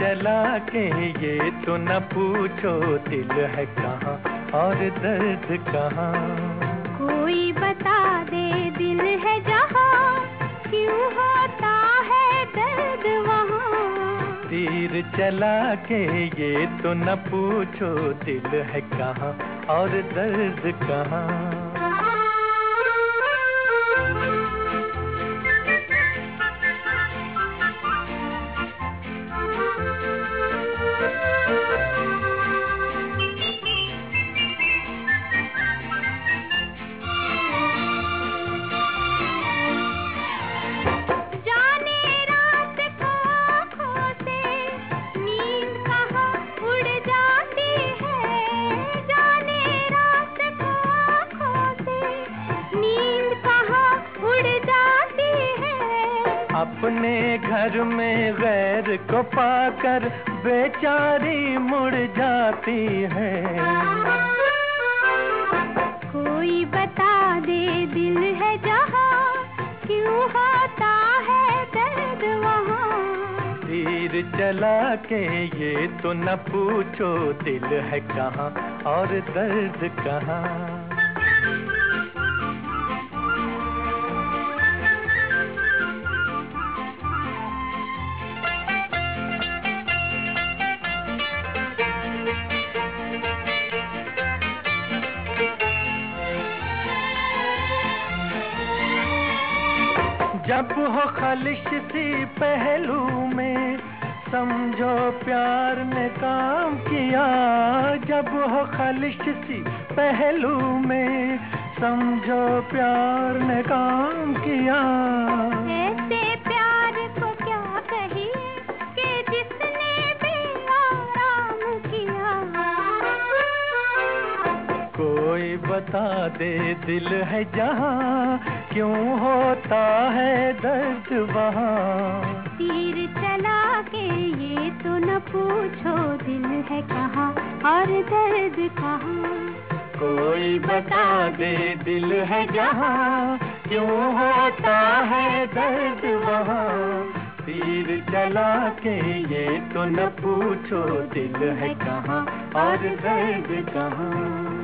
चला के ये तो न पूछो दिल है कहाँ और दर्द कहाँ। कोई बता दे दिल है जहाँ, क्यों होता है दर्द वहाँ। तीर चला के ये तो न पूछो दिल है कहाँ और दर्द कहाँ। अपने घर में गैर को पाकर बेचारी मुड़ जाती है। कोई बता दे दिल है जहाँ, क्यों होता है दर्द वहाँ। तीर चला के ये तो न पूछो दिल है कहाँ और दर्द कहाँ। जब हो खलिश सी पहलू में समझो प्यार ने काम किया। जब हो खलिश सी पहलू में समझो प्यार ने काम किया। ऐसे प्यार को क्या कहिए कि जिसने भी आराम किया। कोई बता दे दिल है जहाँ, क्यों होता है दर्द वहाँ। तीर चला के ये तो न पूछो दिल है कहाँ और दर्द कहाँ। कोई बता दे दिल है जहाँ, क्यों होता है दर्द वहाँ। तीर चला के ये तो न पूछो दिल है कहाँ और दर्द कहाँ।